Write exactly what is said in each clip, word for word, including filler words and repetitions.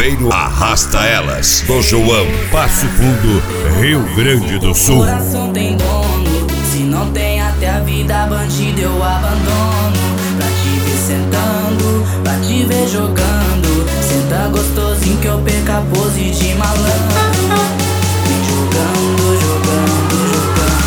Salveiro Arrasta Elas, do João, Passo Fundo, Rio Grande do Sul. Coração tem dono, se não tem até a vida bandida eu abandono. Pra te ver sentando, pra te ver jogando, senta gostosinho que eu perco a pose de malandro. Vem jogando, jogando, jogando.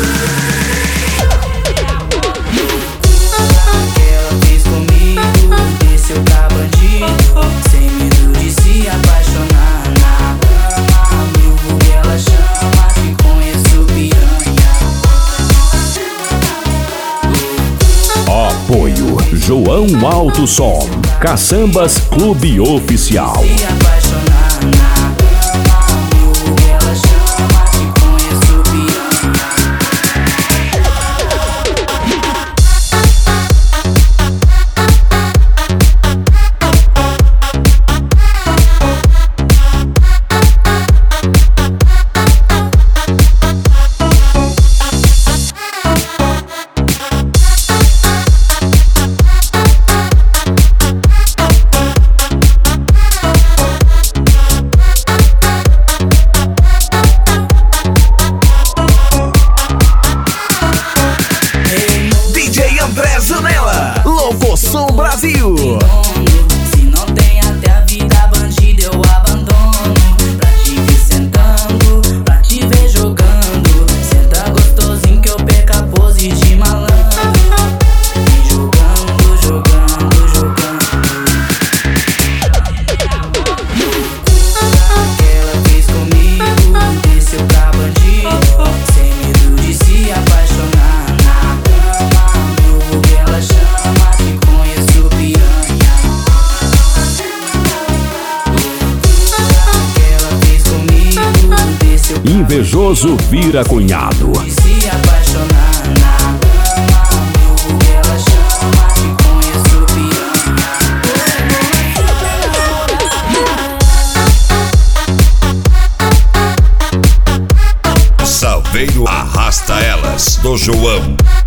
Ela fez comigo, desceu pra bandido, sem medo de se apaixonar. Na cama, mil vulgo ela chama, te conheço piranha. Apoio João Alto Som, Caçambas Clube Oficial. Se apaixonar na cama, mil vulgo ela chama, te conheço piranha. Locoção Brasil. Se não tem até a vida bandida eu abandono. Pra te ver sentando, pra te ver jogando, senta gostosinho que eu perco a pose de malandro. Vem jogando, jogando, jogando. Ela fez comigo, desceu pra bandido, sem medo de se apaixonar. Na cama, mil vulgo ela chama, te conheço piranha. Ela fez comigo, desceu pra Invejoso vira cunhado. se apaixonar. Na cama, mil vulgo ela chama, te conheço piranha. Salveiro Arrasta Elas, do João.